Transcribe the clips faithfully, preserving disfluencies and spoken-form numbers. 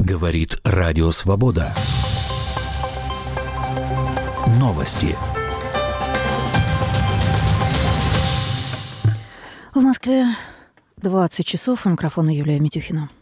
Говорит Радио Свобода. Новости. В Москве двадцать часов. У микрофона Юлия Митюхина.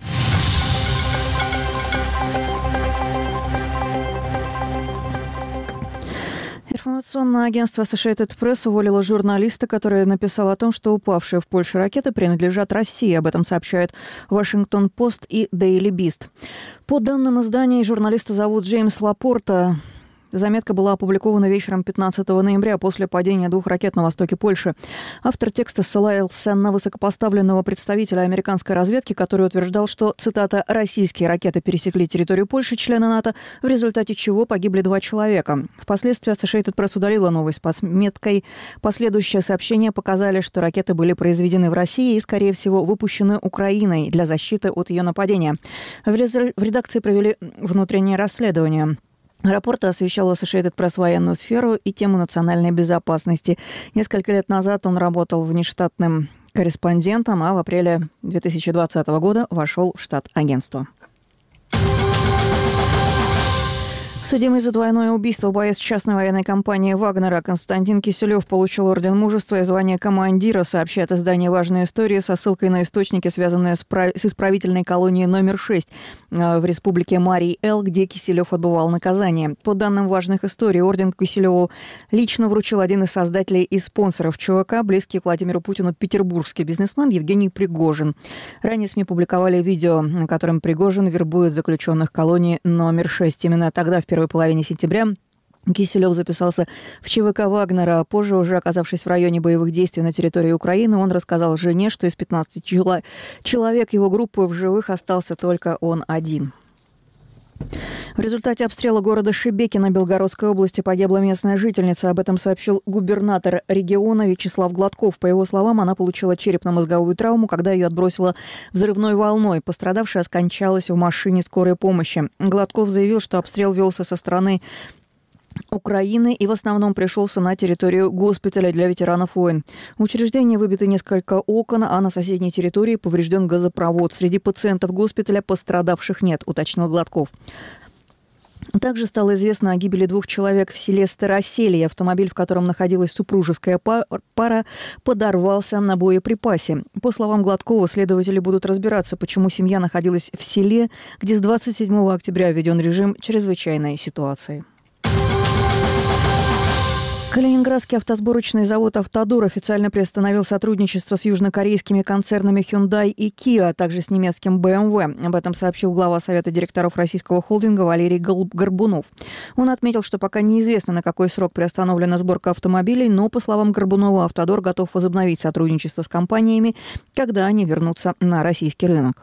Информационное агентство Associated Press уволило журналиста, который написал о том, что упавшие в Польше ракеты принадлежат России. Об этом сообщают Washington Post и Daily Beast. По данным изданий, журналиста зовут Джеймс Лапорта. Заметка была опубликована вечером пятнадцатого ноября после падения двух ракет на востоке Польши. Автор текста ссылался на высокопоставленного представителя американской разведки, который утверждал, что, цитата, «российские ракеты пересекли территорию Польши, члена НАТО, в результате чего погибли два человека». Впоследствии Associated Press удалила новость с меткой. Последующие сообщения показали, что ракеты были произведены в России и, скорее всего, выпущены Украиной для защиты от ее нападения. В редакции провели внутреннее расследование. Рапорт освещал Associated Press военную сферу и тему национальной безопасности. Несколько лет назад он работал внештатным корреспондентом, а в апреле две тысячи двадцатого года вошел в штат агентства. Судимый за двойное убийство боец частной военной компании «Вагнера» Константин Киселев получил орден мужества и звание командира, сообщает издание «Важные истории» со ссылкой на источники, связанные с, прав... с исправительной колонией номер шесть в республике Марий-Эл, где Киселев отбывал наказание. По данным «Важных историй», орден Киселеву лично вручил один из создателей и спонсоров ЧВК, близкий к Владимиру Путину петербургский бизнесмен Евгений Пригожин. Ранее СМИ публиковали видео, на котором Пригожин вербует заключенных колонии номер шесть. Именно тогда, в первой половине сентября, Киселев записался в ЧВК Вагнера. Позже, уже оказавшись в районе боевых действий на территории Украины, он рассказал жене, что из пятнадцати чело- человек его группы в живых остался только он один. В результате обстрела города Шебекино Белгородской области погибла местная жительница. Об этом сообщил губернатор региона Вячеслав Гладков. По его словам, она получила черепно-мозговую травму, когда ее отбросило взрывной волной. Пострадавшая скончалась в машине скорой помощи. Гладков заявил, что обстрел велся со стороны Украины и в основном пришелся на территорию госпиталя для ветеранов войн. В учреждении выбиты несколько окон, а на соседней территории поврежден газопровод. Среди пациентов госпиталя пострадавших нет, уточнил Гладков. Также стало известно о гибели двух человек в селе Староселье. Автомобиль, в котором находилась супружеская пара, подорвался на боеприпасе. По словам Гладкова, следователи будут разбираться, почему семья находилась в селе, где с двадцать седьмого октября введен режим чрезвычайной ситуации. Калининградский автосборочный завод «Автодор» официально приостановил сотрудничество с южнокорейскими концернами Hyundai и Kia, а также с немецким бэ эм вэ. Об этом сообщил глава Совета директоров российского холдинга Валерий Горбунов. Он отметил, что пока неизвестно, на какой срок приостановлена сборка автомобилей, но, по словам Горбунова, «Автодор» готов возобновить сотрудничество с компаниями, когда они вернутся на российский рынок.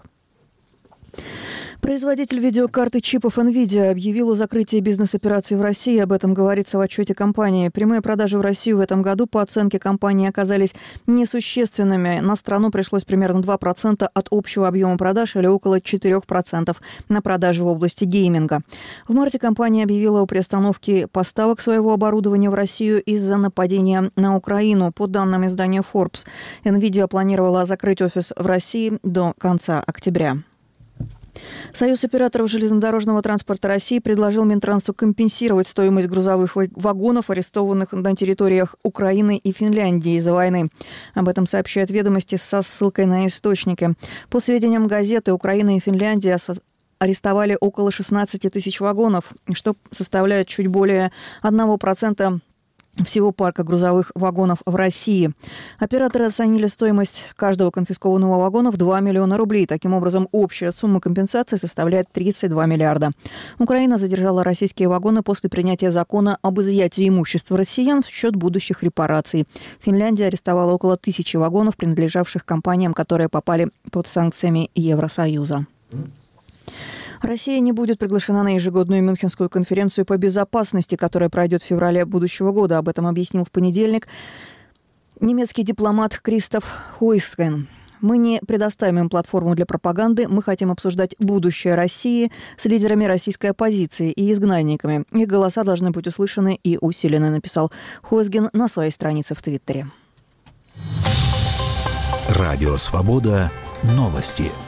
Производитель видеокарты чипов NVIDIA объявил о закрытии бизнес-операций в России. Об этом говорится в отчете компании. Прямые продажи в Россию в этом году, по оценке компании, оказались несущественными. На страну пришлось примерно два процента от общего объема продаж или около четыре процента на продажи в области гейминга. В марте компания объявила о приостановке поставок своего оборудования в Россию из-за нападения на Украину. По данным издания Forbes, NVIDIA планировала закрыть офис в России до конца октября. Союз операторов железнодорожного транспорта России предложил Минтрансу компенсировать стоимость грузовых вагонов, арестованных на территориях Украины и Финляндии из-за войны. Об этом сообщают «Ведомости» со ссылкой на источники. По сведениям газеты, Украина и Финляндия арестовали около шестнадцати тысяч вагонов, что составляет чуть более одного процента всего парка грузовых вагонов в России. Операторы оценили стоимость каждого конфискованного вагона в два миллиона рублей. Таким образом, общая сумма компенсации составляет тридцать два миллиарда. Украина задержала российские вагоны после принятия закона об изъятии имущества россиян в счет будущих репараций. Финляндия арестовала около тысячи вагонов, принадлежавших компаниям, которые попали под санкциями Евросоюза. Россия не будет приглашена на ежегодную Мюнхенскую конференцию по безопасности, которая пройдет в феврале будущего года. Об этом объяснил в понедельник немецкий дипломат Кристоф Хойсген. Мы не предоставим им платформу для пропаганды. Мы хотим обсуждать будущее России с лидерами российской оппозиции и изгнанниками. Их голоса должны быть услышаны и усилены, написал Хойсген на своей странице в Твиттере. Радио «Свобода». Новости.